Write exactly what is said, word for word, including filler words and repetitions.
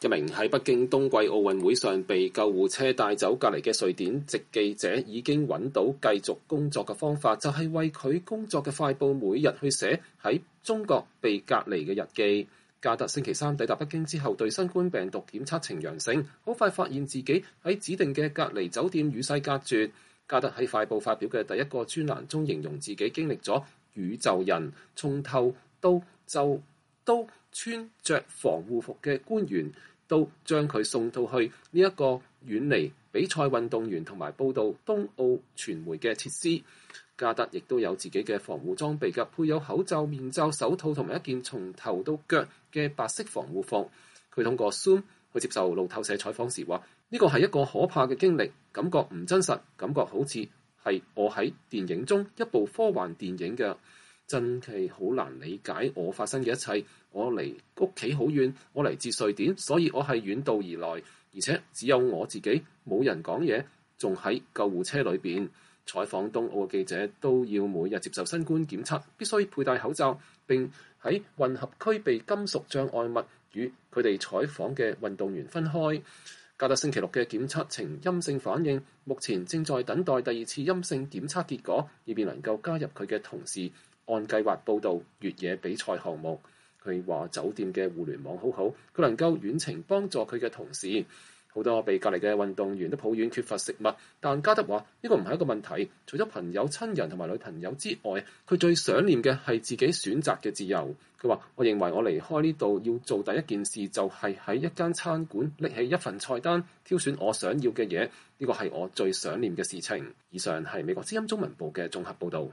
一名喺北京冬季奧運會上被救護車帶走隔離嘅瑞典籍記者已經揾到繼續工作嘅方法，就係為佢工作嘅快報每日去寫喺中國被隔離嘅日記。加特星期三抵達北京之後，對新冠病毒檢測呈陽性，好快發現自己喺指定嘅隔離酒店與世隔絕。加特喺快報發表嘅第一個專欄中形容自己經歷咗宇宙人，從頭到就都穿着防護服嘅官員，都將佢送到去呢一個遠離比賽運動員同埋報導冬奧傳媒嘅設施。加特亦都有自己嘅防護裝備嘅，配有口罩、面罩、手套同埋一件從頭到腳嘅白色防護服。佢通過 Zoom 去接受路透社採訪時話：呢個係一個可怕嘅經歷，感覺唔真實，感覺好似係我喺電影中一部科幻電影嘅。真係好難理解我發生嘅一切。我離屋企好遠，我嚟自瑞典，所以我係遠道而來，而且只有我自己，冇人講嘢，仲喺救護車裏邊。採訪冬奧嘅記者都要每日接受新冠檢測，必須佩戴口罩，並喺混合區被金屬障礙物與佢哋採訪嘅運動員分開。加特星期六嘅檢測呈陰性反應，目前正在等待第二次陰性檢測結果，以便能夠加入佢嘅同事按計劃報導越野比賽項目。佢話酒店嘅互聯網好好，佢能夠遠程幫助佢嘅同事。好多被隔離嘅運動員都抱怨缺乏食物，但加特話呢個唔係一個問題。除咗朋友、親人同埋女朋友之外，佢最想念嘅係自己選擇嘅自由。佢話：我認為我離開呢度要做第一件事就係喺一間餐館拎起一份菜單，挑選我想要嘅嘢。呢個係我最想念嘅事情。以上係美國之音中文部嘅綜合報導。